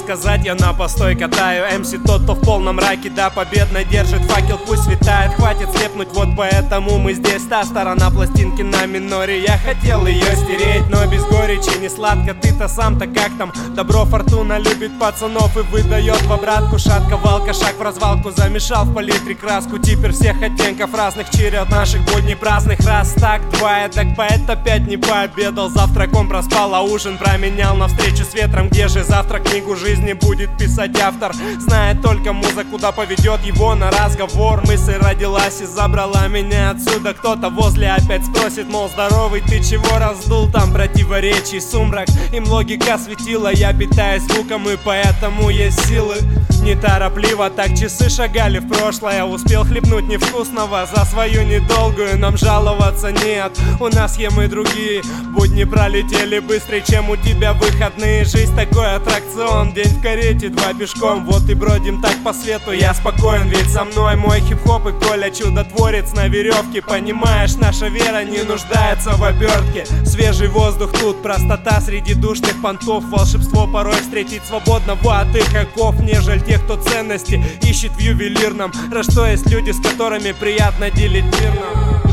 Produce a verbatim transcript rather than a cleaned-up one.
сказать, я на постой катаю. эм си тот, кто в полном раке, да, победно держит факел, пусть светает. Хватит слепнуть, вот поэтому мы здесь. Та сторона пластинки на миноре, я хотел ее стереть, но без горечи не сладко. Ты-то сам-то как там? Добро фортуна любит пацанов и выдает в обратку. Шатка, валка, шаг в развалку, замешал в палитре краску. Теперь всех оттенков разных черед наших будней праздных. Раз так, два, так поэт опять не пообедал. Завтраком проспал, а ужин променял на встречу с ветром. Где же завтра книгу жизни будет писать автор? Знает только муза, куда поведет его на разговор. Мысль родилась и забрала меня отсюда. Кто-то возле опять спросит, мол, здоровый, ты чего раздул? Там противоречий сумрак, им логика светила. Я питаюсь звуком и поэтому есть силы. Неторопливо так часы шагали в прошлое. Успел хлебнуть невкусного за свою недолгую. Нам жаловаться нет, у нас схемы другие. Будни пролетели быстрее, чем у тебя выходные. Жизнь такой аттракцион, день в карете, два пешком. Вот и бродим так по свету, я спокоен, ведь со мной мой хип-хоп и Коля чудотворец на веревке. Понимаешь, наша вера не нуждается в обертке. Свежий воздух тут, простота среди душных понтов. Волшебство порой встретить свободного от их оков, нежели тех, кто ценности ищет в ювелирном. Раз что есть люди, с которыми приятно делить мирно.